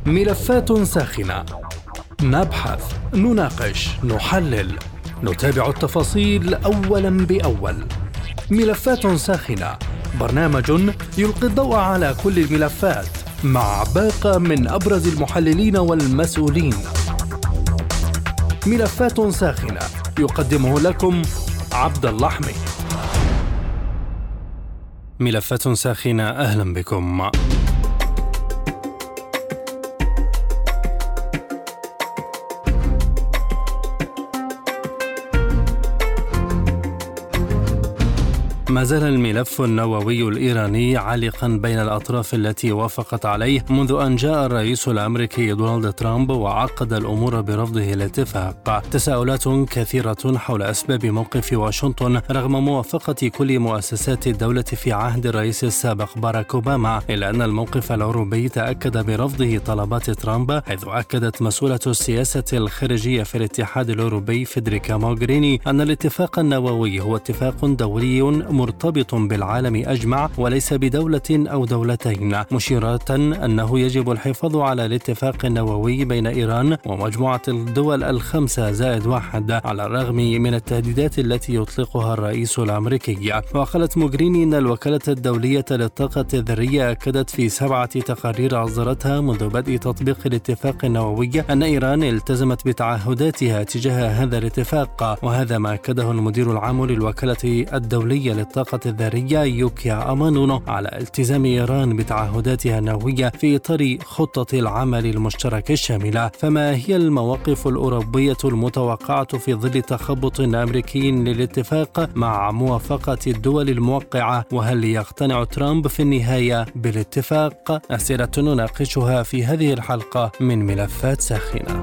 ملفات ساخنة، نبحث، نناقش، نحلل، نتابع التفاصيل أولا بأول. ملفات ساخنة، برنامج يلقي الضوء على كل الملفات مع باقة من أبرز المحللين والمسؤولين. ملفات ساخنة يقدمه لكم عبد الله حميد. ملفات ساخنة، أهلا بكم. ما زال الملف النووي الإيراني عالقا بين الأطراف التي وافقت عليه منذ أن جاء الرئيس الأمريكي دونالد ترامب وعقد الأمور برفضه الاتفاق. تساؤلات كثيرة حول أسباب موقف واشنطن رغم موافقة كل مؤسسات الدولة في عهد الرئيس السابق باراك أوباما، إلا أن الموقف الأوروبي تأكد برفضه طلبات ترامب، حيث أكدت مسؤولة السياسة الخارجية في الاتحاد الأوروبي فيدريكا موغريني أن الاتفاق النووي هو اتفاق دولي مرتبط بالعالم أجمع وليس بدولة أو دولتين، مشيرة أنه يجب الحفاظ على الاتفاق النووي بين إيران ومجموعة الدول الخمسة زائد واحد على الرغم من التهديدات التي يطلقها الرئيس الأمريكي. وقالت موغريني أن الوكالة الدولية للطاقة الذرية أكدت في 7 تقارير أصدرتها منذ بدء تطبيق الاتفاق النووي أن إيران التزمت بتعهداتها تجاه هذا الاتفاق، وهذا ما أكده المدير العام للوكالة الدولية للطاقة الذرية يوكيا أمانونو على التزام إيران بتعهداتها النووية في إطار خطة العمل المشترك الشاملة. فما هي المواقف الأوروبية المتوقعة في ظل تخبط أمريكي للاتفاق مع موافقة الدول الموقعة؟ وهل يقتنع ترامب في النهاية بالاتفاق؟ أسئلة نناقشها في هذه الحلقة من ملفات ساخنة.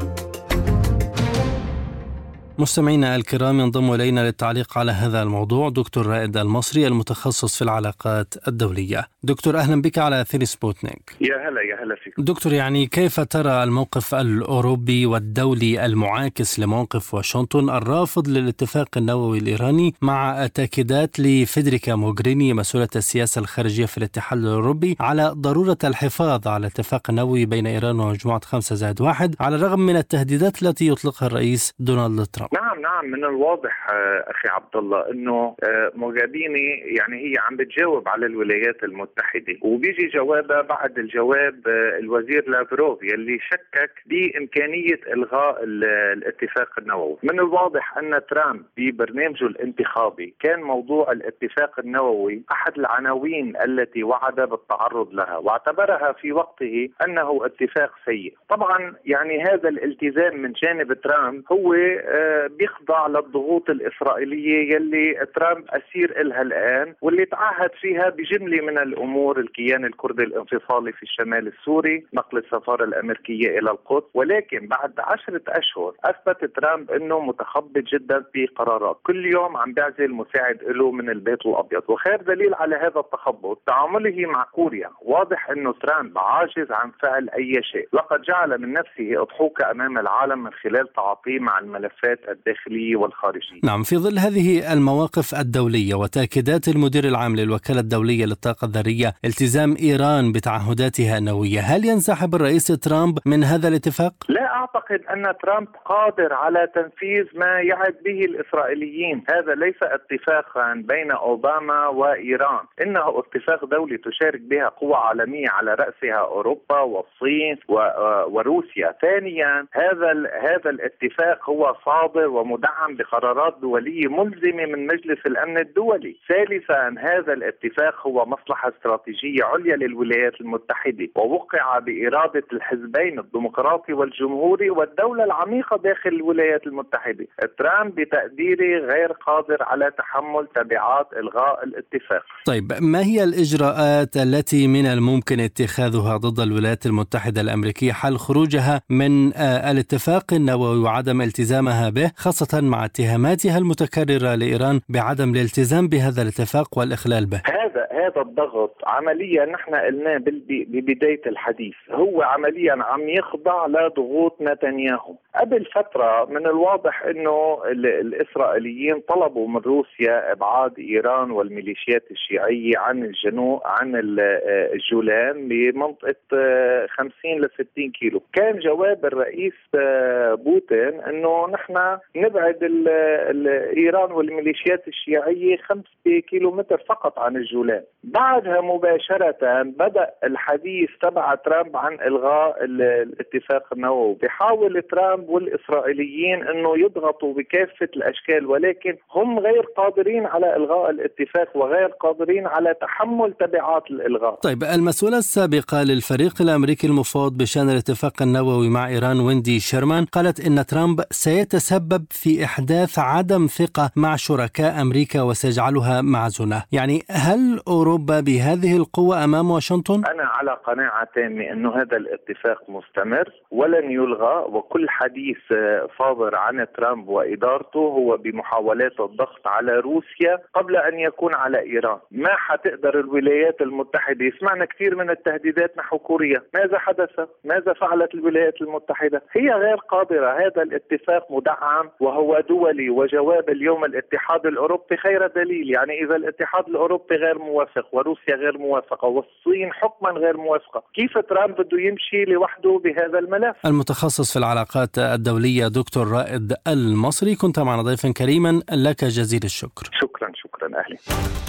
مستمعينا الكرام، ينضم إلينا للتعليق على هذا الموضوع دكتور رائد المصري المتخصص في العلاقات الدولية. دكتور، أهلا بك على أثير سبوتنيك. يا هلا فيك دكتور. يعني كيف ترى الموقف الأوروبي والدولي المعاكس لموقف واشنطن الرافض للاتفاق النووي الإيراني مع تأكيدات لفيدريكا موغريني مسؤولة السياسة الخارجية في الاتحاد الأوروبي على ضرورة الحفاظ على الاتفاق النووي بين إيران ومجموعة 5+1 على الرغم من التهديدات التي يطلقها الرئيس دونالد ترامب؟ نعم، من الواضح أخي عبد الله أنه موغريني يعني هي عم بتجاوب على الولايات المتحدة، وبيجي جوابها بعد الجواب الوزير لافروف يلي شكك بإمكانية إلغاء الاتفاق النووي. من الواضح أن ترامب ببرنامجه الانتخابي كان موضوع الاتفاق النووي أحد العناوين التي وعد بالتعرض لها، واعتبرها في وقته أنه اتفاق سيء. طبعا يعني هذا الالتزام من جانب ترامب هو بيخضع للضغوط الإسرائيلية يلي ترامب أسير إلها الآن، واللي تعهد فيها بجملة من الأمور: الكيان الكردي الانفصالي في الشمال السوري، نقل السفارة الأمريكية إلى القدس. ولكن بعد 10 أشهر أثبت ترامب أنه متخبط جدا بقرارات، كل يوم عم بيعزل مساعد له من البيت الأبيض. وخير دليل على هذا التخبط تعامله مع كوريا. واضح أنه ترامب عاجز عن فعل أي شيء، لقد جعل من نفسه أضحوكة أمام العالم من خلال تعاطيه مع الملفات الداخلية والخارجية. نعم، في ظل هذه المواقف الدولية وتأكيدات المدير العام للوكالة الدولية للطاقة الذرية التزام إيران بتعهداتها النووية، هل ينسحب الرئيس ترامب من هذا الاتفاق؟ لا أعتقد أن ترامب قادر على تنفيذ ما يعد به الإسرائيليين. هذا ليس اتفاقا بين أوباما وإيران، إنه اتفاق دولي تشارك بها قوى عالمية على رأسها أوروبا والصين وروسيا. ثانيا، هذا الاتفاق هو صادر ومدعم بقرارات دولية ملزمة من مجلس الأمن الدولي. ثالثا، هذا الاتفاق هو مصلحة استراتيجية عليا للولايات المتحدة، ووقع بإرادة الحزبين الديمقراطي والجمهوري والدولة العميقة داخل الولايات المتحدة. ترامب بتقديري غير قادر على تحمل تبعات إلغاء الاتفاق. طيب، ما هي الإجراءات التي من الممكن اتخاذها ضد الولايات المتحدة الأمريكية حال خروجها من الاتفاق النووي وعدم التزامها به، خاصة مع اتهاماتها المتكررة لإيران بعدم الالتزام بهذا الاتفاق والإخلال به؟ هذا الضغط عمليا نحن قلناه ببداية الحديث، هو عمليا عم يخضع لضغوط نتنياهو. قبل فترة من الواضح انه الاسرائيليين طلبوا من روسيا ابعاد ايران والميليشيات الشيعية عن الجنوب، عن الجولان بمنطقة 50 ل 60 كيلو. كان جواب الرئيس بوتين انه نحن نبعد ايران والميليشيات الشيعية 5 كيلومتر فقط عن الجولان. بعدها مباشرة بدأ الحديث تبع ترامب عن إلغاء الاتفاق النووي. بيحاول ترامب والإسرائيليين أنه يضغطوا بكافة الأشكال، ولكن هم غير قادرين على إلغاء الاتفاق وغير قادرين على تحمل تبعات الإلغاء. طيب، المسؤولة السابقة للفريق الأمريكي المفاوض بشأن الاتفاق النووي مع إيران ويندي شيرمان قالت إن ترامب سيتسبب في إحداث عدم ثقة مع شركاء أمريكا وسيجعلها معزونة. يعني هل أوروبا بهذه القوة أمام واشنطن؟ أنا على قناعة تامة أنه هذا الاتفاق مستمر ولن يلغى، وكل حديث صادر عن ترامب وإدارته هو بمحاولات الضغط على روسيا قبل أن يكون على إيران. ما حتقدر الولايات المتحدة، سمعنا كثير من التهديدات نحو كوريا، ماذا حدث؟ ماذا فعلت الولايات المتحدة؟ هي غير قادرة. هذا الاتفاق مدعم وهو دولي، وجواب اليوم الاتحاد الأوروبي خير دليل. يعني إذا الاتحاد الأوروبي غير موافق وروسيا غير موافقة والصين حكما غير موافقة، كيف ترامب بده يمشي لوحده بهذا الملف؟ المتخصص في العلاقات الدولية دكتور رائد المصري، كنت معنا ضيفا كريما، لك جزيل الشكر. شكرا أهلا.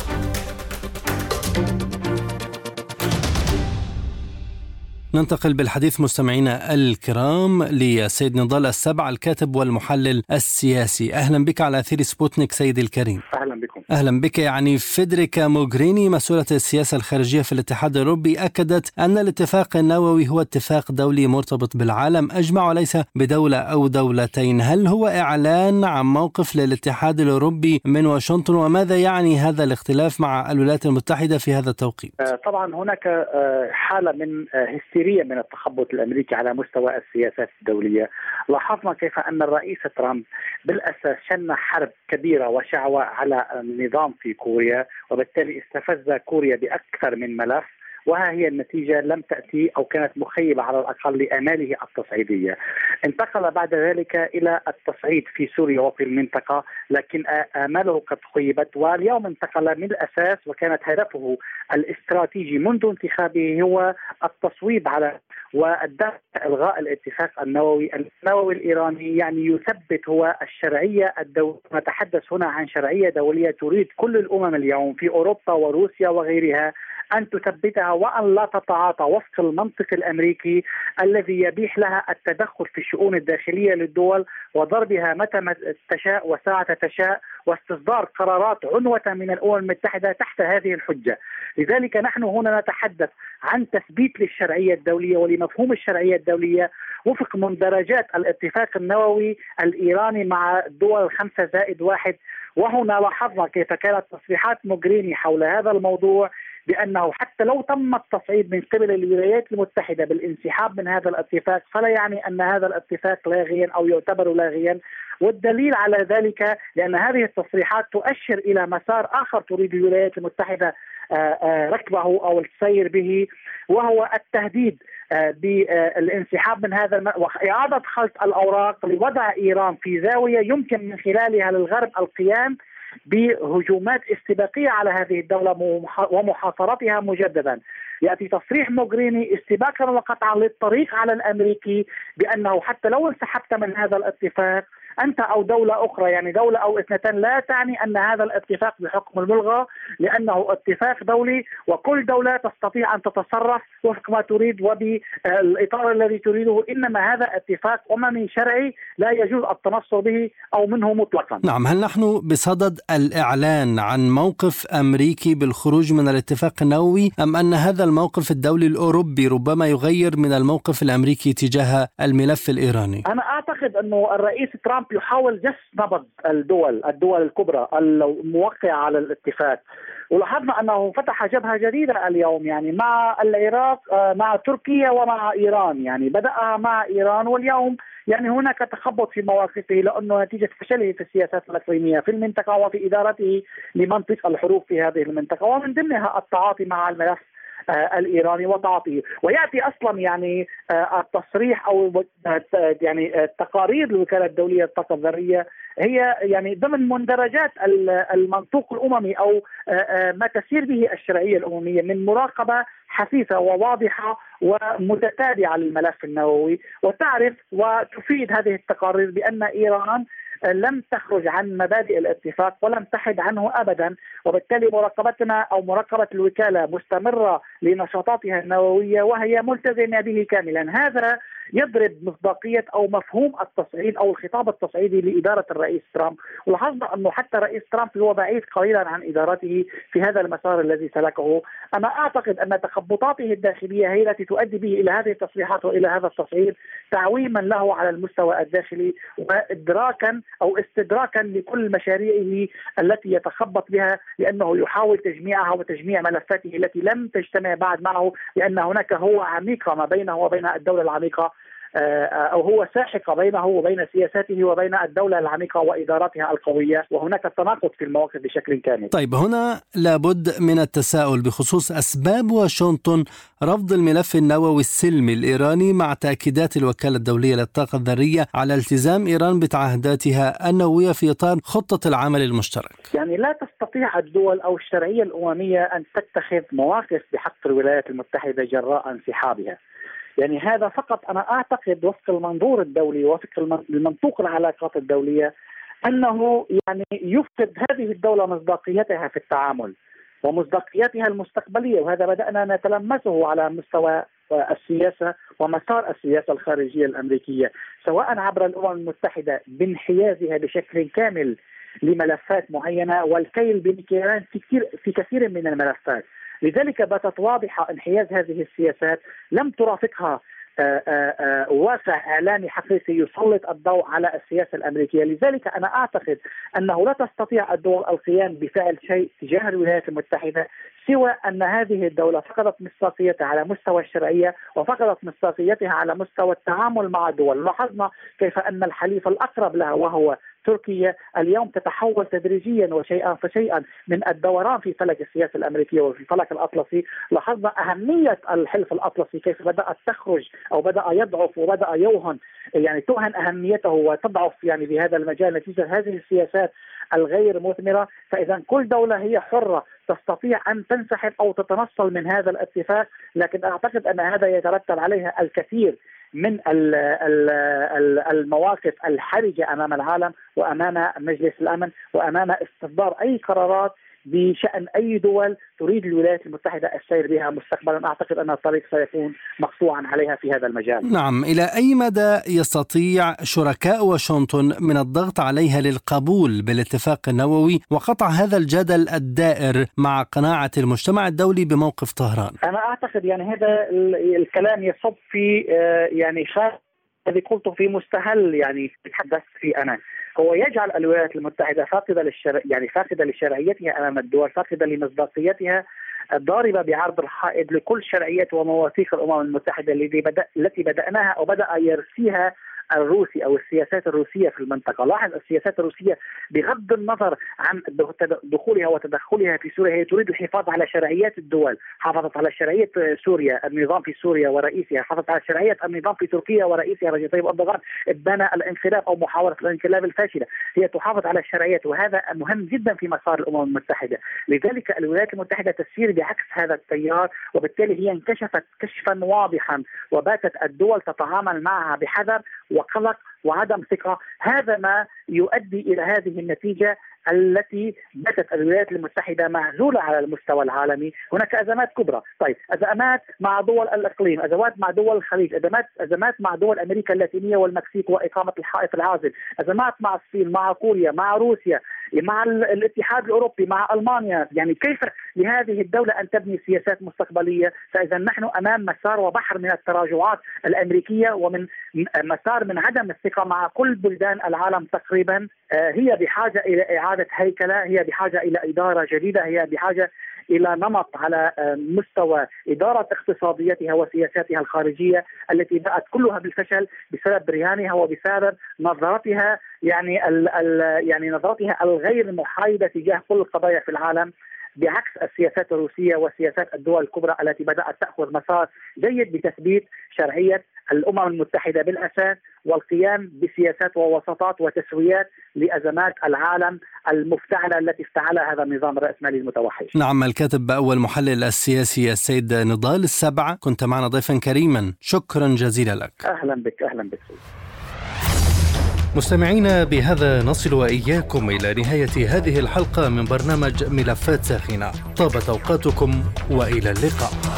ننتقل بالحديث مستمعينا الكرام لسيد نضال السبع، الكاتب والمحلل السياسي. أهلا بك على أثير سبوتنيك سيدي الكريم. أهلا بكم. أهلا بك. يعني فيدريكا موغريني مسؤولة السياسة الخارجية في الاتحاد الأوروبي أكدت أن الاتفاق النووي هو اتفاق دولي مرتبط بالعالم أجمع وليس بدولة أو دولتين. هل هو إعلان عن موقف للاتحاد الأوروبي من واشنطن، وماذا يعني هذا الاختلاف مع الولايات المتحدة في هذا التوقيت؟ طبعا هناك حالة من هستيرية من التخبط الأمريكي على مستوى السياسات الدولية. لاحظنا كيف أن الرئيس ترامب بالأساس شن حرب كبيرة وشعوة على النظام في كوريا، وبالتالي استفز كوريا بأكثر من ملف، وها هي النتيجة لم تأتي أو كانت مخيبة على الأقل لآماله التصعيدية. انتقل بعد ذلك إلى التصعيد في سوريا وفي المنطقة، لكن آماله قد خيبت، واليوم انتقل من الأساس وكانت هدفه الاستراتيجي منذ انتخابه هو التصويب على إلغاء الاتفاق النووي الإيراني. يعني يثبت هو الشرعية الدولية. نتحدث هنا عن شرعية دولية تريد كل الأمم اليوم في أوروبا وروسيا وغيرها أن تثبتها وأن لا تتعاطى وفق المنطق الأمريكي الذي يبيح لها التدخل في الشؤون الداخلية للدول وضربها متى تشاء وساعة تشاء، واستصدار قرارات عنوة من الأمم المتحدة تحت هذه الحجة. لذلك نحن هنا نتحدث عن تثبيت للشرعية الدولية ولمفهوم الشرعية الدولية وفق مندرجات الاتفاق النووي الإيراني مع الدول 5+1. وهنا لاحظنا كيف كانت تصريحات موغريني حول هذا الموضوع بأنه حتى لو تم التصعيد من قبل الولايات المتحدة بالانسحاب من هذا الاتفاق فلا يعني أن هذا الاتفاق لاغيا أو يعتبر لاغيا. والدليل على ذلك لأن هذه التصريحات تؤشر إلى مسار آخر تريد الولايات المتحدة ركبه أو السير به، وهو التهديد بالانسحاب من هذا وإعادة خلط الأوراق لوضع إيران في زاوية يمكن من خلالها للغرب القيام بهجومات استباقية على هذه الدولة ومحاصرتها مجددا. يأتي تصريح موغريني استباقا وقطعا للطريق على الأمريكي بأنه حتى لو انسحبت من هذا الاتفاق أنت أو دولة أخرى، يعني دولة أو اثنتين، لا تعني أن هذا الاتفاق بحكم الملغى، لأنه اتفاق دولي وكل دولة تستطيع أن تتصرف وفق ما تريد وبالإطار الذي تريده. إنما هذا اتفاق أممي شرعي لا يجوز التنصل به أو منه مطلقا. نعم، هل نحن بصدد الإعلان عن موقف أمريكي بالخروج من الاتفاق النووي، أم أن هذا الموقف الدولي الأوروبي ربما يغير من الموقف الأمريكي تجاه الملف الإيراني؟ أنا أعتقد أنه الرئيس ترامب يحاول جس نبض الدول الكبرى الموقعة على الاتفاق، ولاحظنا أنه فتح جبهة جديدة اليوم يعني مع العراق، مع تركيا ومع إيران. يعني بدأ مع إيران واليوم يعني هناك تخبط في مواقفه، لأنه نتيجة فشله في السياسات الإقليمية في المنطقة وفي إدارته لمنطقة الحروب في هذه المنطقة، ومن ضمنها التعاطي مع الملف الإيراني وتعاطيه. ويأتي أصلا يعني التصريح أو يعني التقارير الوكالة الدولية للطاقة الذرية هي يعني ضمن مندرجات المنطوق الأممي أو ما تسير به الشرعية الأممية من مراقبة حثيثة وواضحة ومتتابعة للملف النووي. وتعرف وتفيد هذه التقارير بأن إيران لم تخرج عن مبادئ الاتفاق ولم تحد عنه أبدا، وبالتالي مراقبتنا أو مراقبة الوكالة مستمرة لنشاطاتها النووية وهي ملتزمة به كاملا. هذا يضرب مصداقية أو مفهوم التصعيد أو الخطاب التصعيدي لإدارة الرئيس ترامب. ولاحظنا أنه حتى الرئيس ترامب هو بعيد قليلا عن إدارته في هذا المسار الذي سلكه. أنا أعتقد أن تخبطاته الداخلية هي التي تؤدي به إلى هذه التصريحات وإلى هذا التصعيد، تعويما له على المستوى الداخلي وإدراكا أو استدراكا لكل مشاريعه التي يتخبط بها، لأنه يحاول تجميعها وتجميع ملفاته التي لم تجتمع بعد معه، لأن هناك هو عميقة ما بينه وبين الدولة العميقة، أو هو ساحقة بينه وبين سياساته وبين الدولة العميقة وإداراتها القوية، وهناك تناقض في المواقف بشكل كامل. طيب، هنا لابد من التساؤل بخصوص أسباب واشنطن رفض الملف النووي السلمي الإيراني مع تأكيدات الوكالة الدولية للطاقة الذرية على التزام إيران بتعهداتها النووية في إطار خطة العمل المشترك. يعني لا تستطيع الدول أو الشرعية الأممية أن تتخذ مواقف بحق الولايات المتحدة جراء انسحابها. يعني هذا فقط أنا أعتقد وفق المنظور الدولي وفق المنطوق العلاقات الدولية أنه يعني يفقد هذه الدولة مصداقيتها في التعامل ومصداقيتها المستقبلية، وهذا بدأنا نتلمسه على مستوى السياسة ومسار السياسة الخارجية الأمريكية، سواء عبر الأمم المتحدة بانحيازها بشكل كامل لملفات معينة والكيل بمكيالين في كثير من الملفات. لذلك باتت واضحة انحياز هذه السياسات لم ترافقها واقع إعلامي حقيقي يسلط الضوء على السياسة الأمريكية. لذلك أنا أعتقد أنه لا تستطيع الدول القيام بفعل شيء تجاه الولايات المتحدة سوى أن هذه الدولة فقدت مصداقيتها على مستوى الشرعية وفقدت مصداقيتها على مستوى التعامل مع الدول. لاحظنا كيف أن الحليف الأقرب لها وهو تركيا اليوم تتحول تدريجيا وشيئا فشيئا من الدوران في فلك السياسة الأمريكية وفي الفلك الأطلسي. لاحظنا أهمية الحلف الأطلسي كيف بدأت تخرج أو بدأ يضعف وبدأ يوهن، يعني توهن أهميته وتضعف يعني بهذا المجال نتيجة هذه السياسات الغير مثمرة. فإذا كل دولة هي حرة تستطيع أن تنسحب أو تتنصل من هذا الاتفاق، لكن أعتقد أن هذا يترتب عليها الكثير من المواقف الحرجة أمام العالم وأمام مجلس الأمن وأمام استصدار أي قرارات بشأن أي دول تريد الولايات المتحدة السير بها مستقبلا. أعتقد أن الطريق سيكون مقطوعا عليها في هذا المجال. نعم، إلى أي مدى يستطيع شركاء واشنطن من الضغط عليها للقبول بالاتفاق النووي وقطع هذا الجدل الدائر مع قناعة المجتمع الدولي بموقف طهران؟ أنا أعتقد يعني هذا الكلام يصب في يعني الذي قلته في مستهل يعني تحدثت فيه أنا، هو يجعل الولايات المتحدة فاقدة لشرعيتها أمام الدول، فاقدة لمصداقيتها، ضاربة بعرض الحائط لكل شرعية ومواثيق الأمم المتحدة التي بدأناها أو بدأ يرسيها الروسي أو السياسات الروسية في المنطقة. لاحظ السياسات الروسية بغض النظر عن دخولها وتدخلها في سوريا هي تريد الحفاظ على شرعيات الدول، حافظت على شرعية سوريا النظام في سوريا ورئيسها، حافظت على شرعية النظام في تركيا ورئيسها رجب طيب أردوغان ابان الانقلاب أو محاولة الانقلاب الفاشلة، هي تحافظ على الشرعيات، وهذا مهم جدا في مسار الأمم المتحدة. لذلك الولايات المتحدة تسير بعكس هذا التيار، وبالتالي هي انكشفت كشفا واضحا وباتت الدول تتعامل معها بحذر وقلق وعدم ثقة. هذا ما يؤدي إلى هذه النتيجة التي باتت الولايات المتحدة معزولة على المستوى العالمي. هناك أزمات كبرى، طيب أزمات مع دول الإقليم، أزمات مع دول الخليج، أزمات مع دول أمريكا اللاتينية والمكسيك وإقامة الحائط العازل، أزمات مع الصين، مع كوريا، مع روسيا، مع الاتحاد الأوروبي، مع ألمانيا. يعني كيف لهذه الدولة أن تبني سياسات مستقبلية؟ فإذا نحن أمام مسار وبحر من التراجعات الأمريكية، ومن مسار من عدم الثقة مع كل بلدان العالم تقريبا. هي بحاجة إلى إعادة هيكلة، هي بحاجة إلى إدارة جديدة، هي بحاجة إلى نمط على مستوى إدارة اقتصاديتها وسياساتها الخارجية التي بأت كلها بالفشل بسبب رهانها وبسبب نظرتها يعني نظرتها الغير محايدة تجاه كل القضايا في العالم، بعكس السياسات الروسية وسياسات الدول الكبرى التي بدأت تأخذ مسار جيد بتثبيت شرعية الأمم المتحدة بالأساس والقيام بسياسات ووساطات وتسويات لأزمات العالم المفتعلة التي افتعلها هذا النظام الرأسمالي المتوحش. نعم، الكاتب أول محلل السياسي السيد نضال السبع، كنت معنا ضيفا كريما، شكرا جزيلا لك. أهلا بك. أهلا بك. مستمعينا، بهذا نصل وإياكم إلى نهاية هذه الحلقة من برنامج ملفات ساخنة. طابت أوقاتكم وإلى اللقاء.